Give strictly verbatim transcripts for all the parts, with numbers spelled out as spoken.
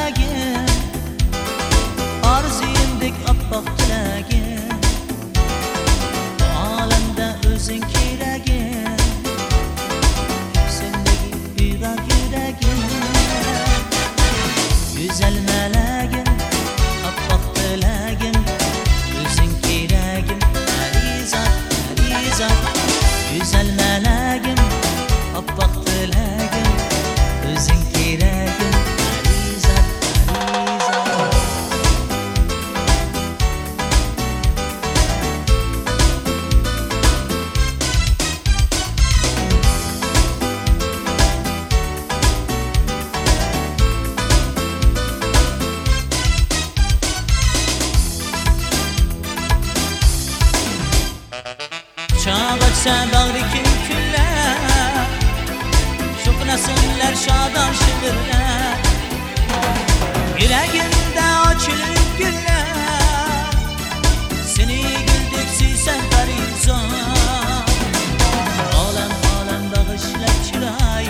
melagim, arzuyumdek oppoq tilagim, bu olamda o'zing keragim, sendagi uyg'oq yuragim. Güzel melagim, oppoq tilagim, o'zing keragim, parizod, parizod. Güzel melagim, oppoq tilagim, o'zing keragim, parizod, parizod. Çağatsa bag'riki kunlar, shuqnasinlar shodon shivirlar, yuragimda ochilib gullar, seni guldek suysan parizod. Olam olam bag'ishlab chiroy,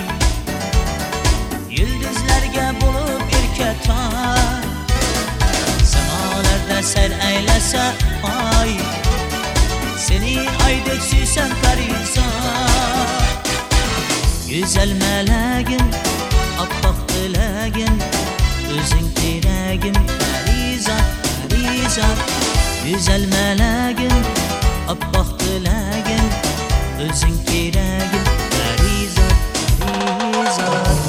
yulduzlarga bo'lib erkatoy, samolarda sayr aylasa oy, seni aydek suysan parizod. Güzel melagim, oppoq tilagim, o'zing keragim, parizod, parizod. Güzel melagim, oppoq tilagim, o'zing keragim, parizod, parizod.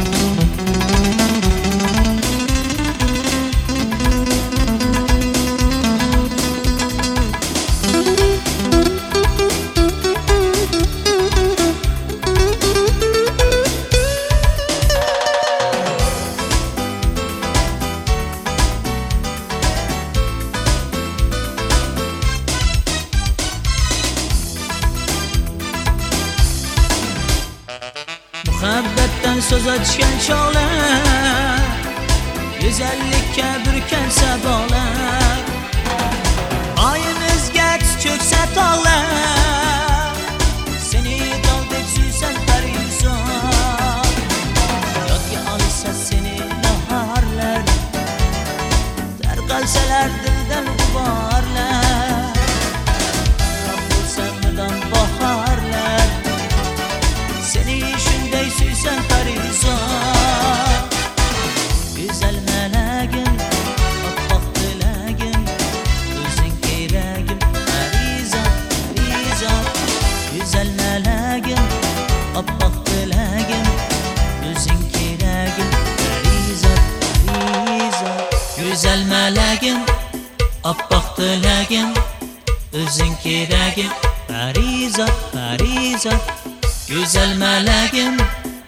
Muhabbatdan so'z ochgan chog'lar, go'zallikka burkan sabolar, oyimizga tiz cho'ksa tog'lar, seni dog'dek suysan parizod. Yodga olsa seni bahorlar, tarqalsalar dildan g'uborlar, bo'lsa mudom bahorlar, seni shunday suysan parizod. Güzel melagim, oppoq tilagim, o'zing keragim, parizod, parizod. Güzel melagim, oppoq tilagim, o'zing keragim, parizod, parizod. Güzel melagim, oppoq tilagim, o'zing keragim, parizod, parizod. Güzel melagim,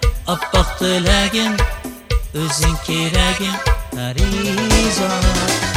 oppoq tilagim, o'zing keragim, parizod.